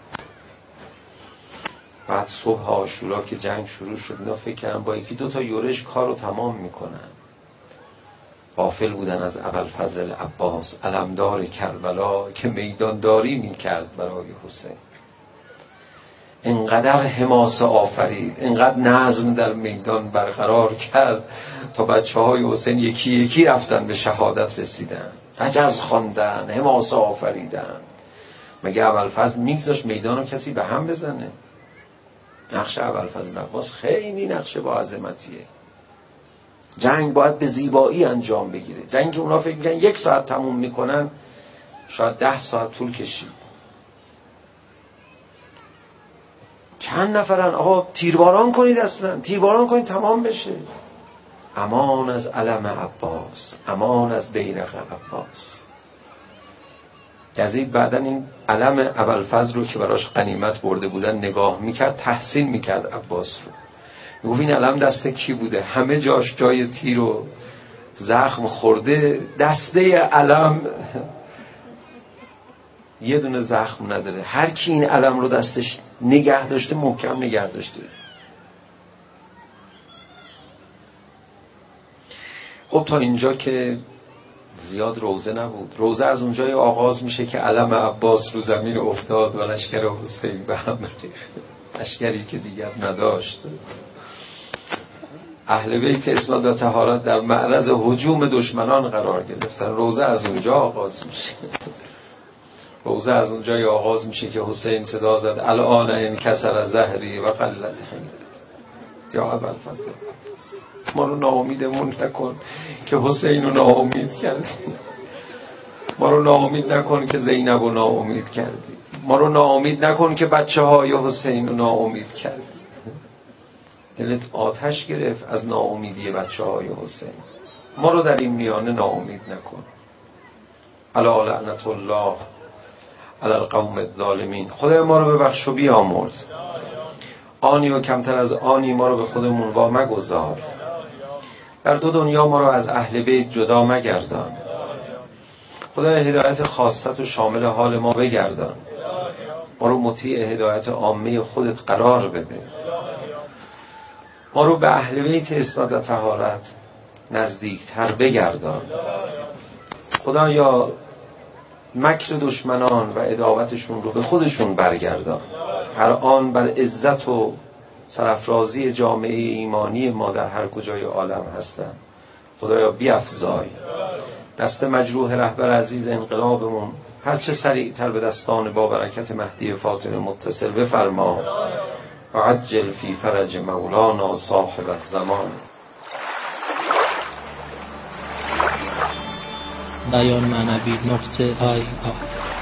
بعد صبح عاشورا که جنگ شروع شد، اینا فکر کردن با یکی دو تا یورش کار رو تمام میکنن. غافل بودن از ابوالفضل عباس علمدار کربلا که میدانداری میکرد برای حسین. انقدر حماسه آفرید، انقدر نظم در میدان برقرار کرد تا بچه‌های حسین یکی یکی رفتن به شهادت رسیدن، رجز خواندن، حماسه آفریدن. مگه ابوالفضل میگذاشت میدان رو کسی به هم بزنه؟ نقش ابوالفضل عباس خیلی نقش با عظمتیه. جنگ باید به زیبایی انجام بگیره. جنگ که اونا فکر میکنن 1 ساعت تموم میکنن، شاید 10 ساعت طول کشید. چند نفرن؟ آقا تیرباران کنید، اصلا تیرباران کنید تمام بشه. امان از علم عباس، امان از بیرق عباس. یزید بعدن این علم ابوالفضل رو که براش غنیمت برده بودن نگاه میکرد، تحسین میکرد عباس رو. میگفت این علم دست کی بوده؟ همه جاش جای تیر و زخم خورده، دسته علم یه دونه زخم نداره. هر کی این علم رو دستش نگه داشته، محکم نگه داشته. خب تا اینجا که زیاد روزه نبود. روزه از اونجای آغاز میشه که علم عباس رو زمین افتاد و لشکر حسین به هم ریخت، لشکری که دیگر نداشت. اهل بیت اسناد و طهارت در معرض هجوم دشمنان قرار گرفتن. روزه از اونجا آغاز میشه. روزه از اونجای آغاز میشه که حسین صدا زد الان انکسر ظهری و قلت حیلت. یا ابوالفضل ما رو ناامیدمون نکن که حسین رو ناامید کردی، ما رو ناامید نکن که زینب رو ناامید کردی، ما رو ناامید نکن که بچه های حسین رو ناامید کردی. دلت آتش گرفت از ناامیدی بچه های حسین. ما رو در این میانه ناامید نکن. الا لعنت الله علی القوم الظالمین. خدای ما رو ببخش و بیامرز. آنی و کمتر از آنی ما رو به خودمون وا مگذار. در 2 دنیا ما رو از اهل بیت جدا مگردان. خدای هدایت خاصت و شامل حال ما بگردان. ما رو مطیع هدایت عامه خودت قرار بده. ما رو به اهل بیت اسناد و طهارت نزدیکتر بگردان. خدایا مکر دشمنان و عداوتشون رو به خودشون برگردان. هر آن بر عزت و سرافرازی جامعه ایمانی ما در هر کجای عالم هستن، خدایا بیفزای. دست مجروح رهبر عزیز انقلابمون هر چه سریعتر به دستان با برکت مهدی فاطمه متصل بفرما و عجل فی فرج مولانا صاحب الزمان. بیان معنوی .IR